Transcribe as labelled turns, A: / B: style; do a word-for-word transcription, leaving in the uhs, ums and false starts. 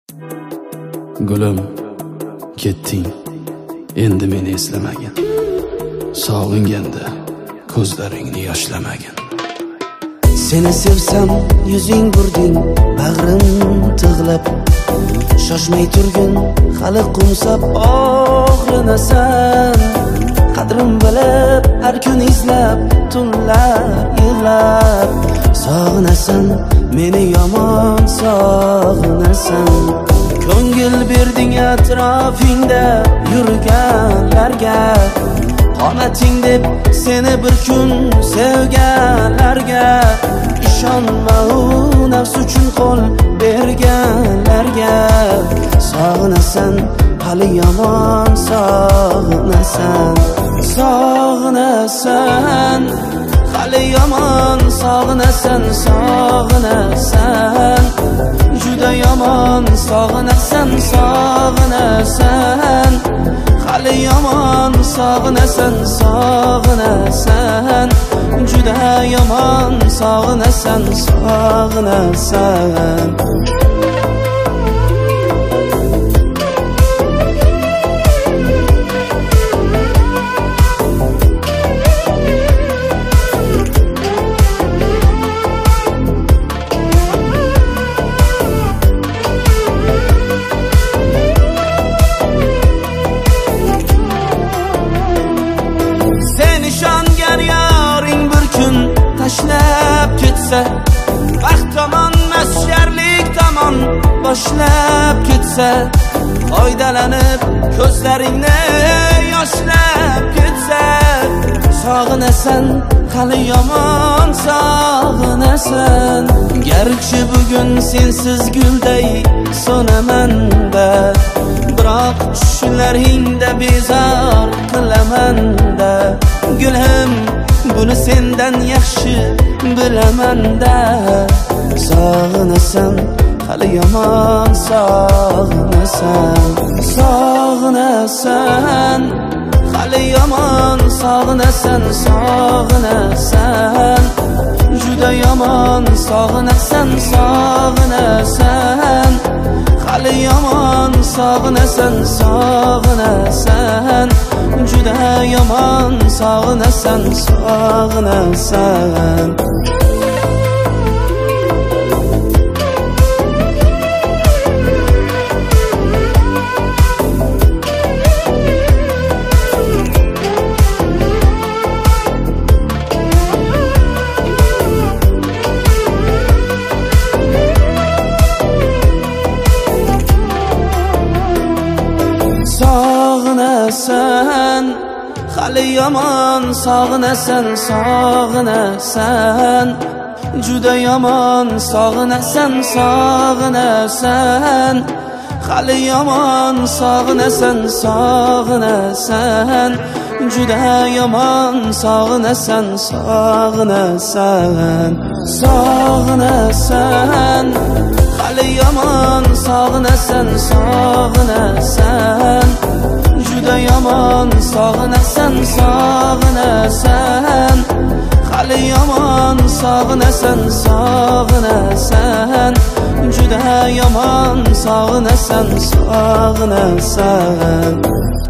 A: Gulim, ketding, endi meni eslamagin. Sog'inganda ko'zlaringni yoshlamagin.
B: Seni sevsam yuzing burding, bag'rim tig'lab. Shoshmay turgin, hali qumsab og'rinasan. Qadrim bilib, har kun izlab, tunlar yig'lab. Sog'inasan, meni yomon sog'inasan. Ko'ngil berding atrofingda yurganlarga, qomating deb seni bir kun sevganlarga. Ishonma u nafs uchun qo'l berganlarga. Sog'inasan, hali yomon sog'inasan. Sog'inasan, hali yomon sog'inasan. Sog'inasan, juda yomon sog'inasan. Sog'inasan, hali yomon sog'inasan. Sog'inasan, juda yomon sog'inasan. Sog'inasan. Tashlab ketsa, vaqt tomon masharlik tomon boshlab ketsa, foydalanib ko'zlaringni yoshlab ketsa. Sog'inasan, hali yomon sog'inasan. Garchi bugun sensiz gulday so'naman-da, biroq tushlaringda bezor qilaman-da. Gulim, buni sendan yaxshi bilaman-da. Sog'inasan, hali yomon sog'inasan. Sog'inasan, hali yomon sog'inasan. Sog'inasan, juda yomon sog'inasan. Sog'inasan, hali yomon sog'inasan. Sog'inasan, juda yomon sog'inasan. Sog'inasan. Sog'inasan, hali yomon sog'inasan. Sog'inasan, juda yomon sog'inasan. Sog'inasan, hali yomon sog'inasan. Sog'inasan, juda yomon sog'inasan. Sog'inasan. Sog'inasan, hali yomon sog'inasan. Sog'inasan, juda yomon sog'inasan. Sog'inasan, hali yomon sog'inasan. Sog'inasan, juda yomon sog'inasan. Sog'inasan.